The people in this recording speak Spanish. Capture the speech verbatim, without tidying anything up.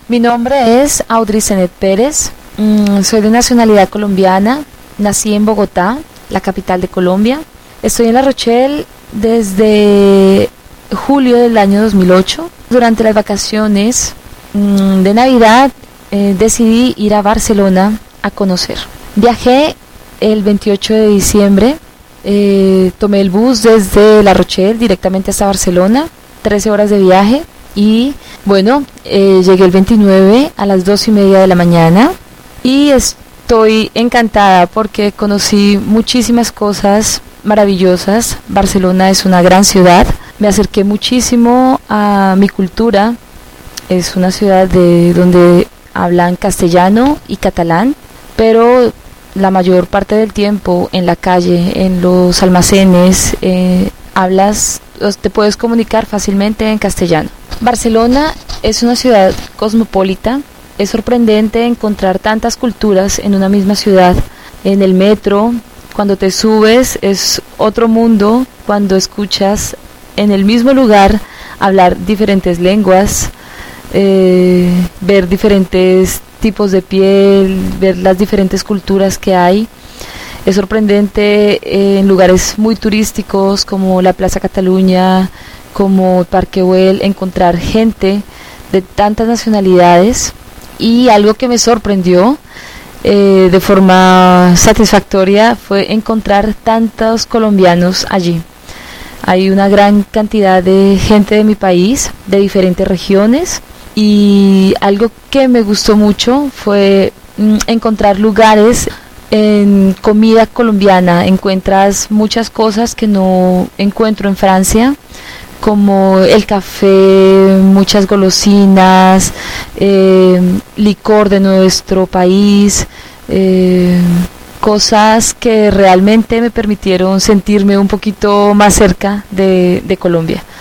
Mi nombre es Audrey Zenet Pérez, mm, soy de nacionalidad colombiana, nací en Bogotá, la capital de Colombia. Estoy en La Rochelle desde julio del año dos mil ocho. Durante las vacaciones mm, de Navidad eh, decidí ir a Barcelona a conocer. Viajé el veintiocho de diciembre, eh, tomé el bus desde La Rochelle directamente hasta Barcelona, trece horas de viaje. Y bueno, eh, llegué el veintinueve a las dos y media de la mañana y estoy encantada porque conocí muchísimas cosas maravillosas. Barcelona es una gran ciudad, me acerqué muchísimo a mi cultura. Es una ciudad de donde hablan castellano y catalán, pero la mayor parte del tiempo en la calle, en los almacenes, eh, hablas, te puedes comunicar fácilmente en castellano. Barcelona es una ciudad cosmopolita. Es sorprendente encontrar tantas culturas en una misma ciudad. En el metro, cuando te subes, es otro mundo cuando escuchas en el mismo lugar hablar diferentes lenguas, eh, ver diferentes tipos de piel, ver las diferentes culturas que hay. Es sorprendente eh, en lugares muy turísticos como la Plaza Cataluña, como Parque Güell, encontrar gente de tantas nacionalidades. Y algo que me sorprendió eh, de forma satisfactoria fue encontrar tantos colombianos allí. Hay una gran cantidad de gente de mi país, de diferentes regiones, y algo que me gustó mucho fue mm, encontrar lugares en comida colombiana. Encuentras muchas cosas que no encuentro en Francia, como el café, muchas golosinas, eh, licor de nuestro país, eh, cosas que realmente me permitieron sentirme un poquito más cerca de, de Colombia.